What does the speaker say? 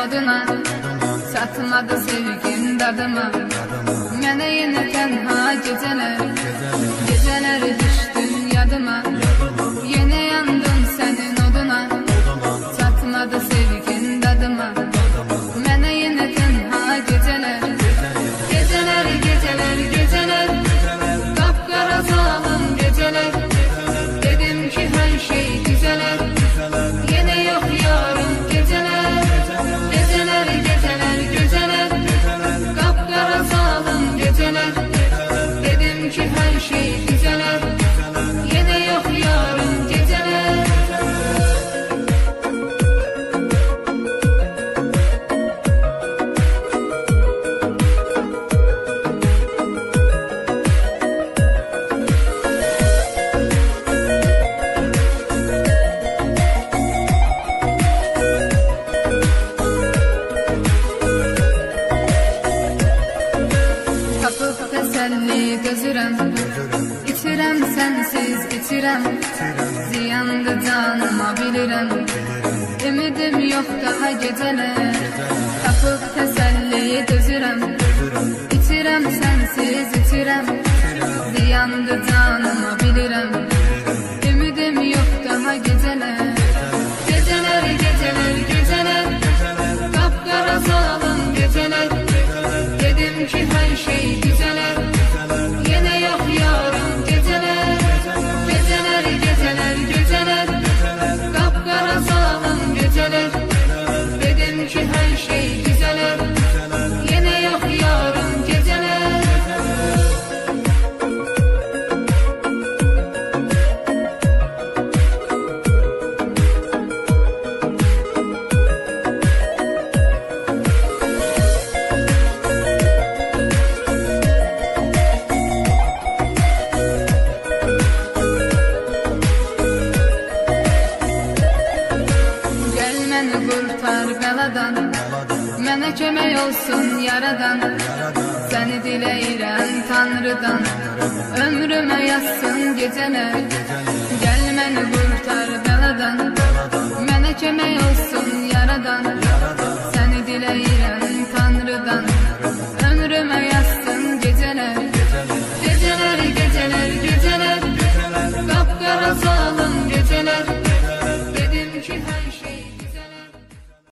oduna, çatmadı sevgin dadıma. Mənə yenə tənha gecələr düşdün yadıma. Yenə yandım sənin oduna, çatmadı sevgin dadıma. Mənə yenə tənha gecələr, qapqara zalım gecələr. Dedim ki hər şey düzələr, yenə yox yarım gecələr. Gecələr, qapqara zalım gecələr. Dedim ki hər şey düzələr, yenə yox yarım gecələr. Tapıb təsəlli dözürəm, İçirəm sənsiz içirəm, ziyandı canıma bilirəm. Ümidim yox daha gecələr. Tapıb təsəlli dözürəm, İçirəm sənsiz içirəm, ziyandı canıma bilirəm. Ümidim yox daha gecələr. Gecələr, qapqara zalım gecələr. Dedim ki hər şey düzələr, yenə yox yarım gecələr. Gecələr, qapqara zalım gecələr. Dedim ki hər şey düzələr, yenə yox yarım gecələr. Məni qurtar bəladan, mənə kömək olsun yaradan. Səni diləyirəm Tanrıdan, ömrümə yazsın gecələr. Gəl məni qurtar bəladan, mənə kömək olsun yaradan. Səni diləyirəm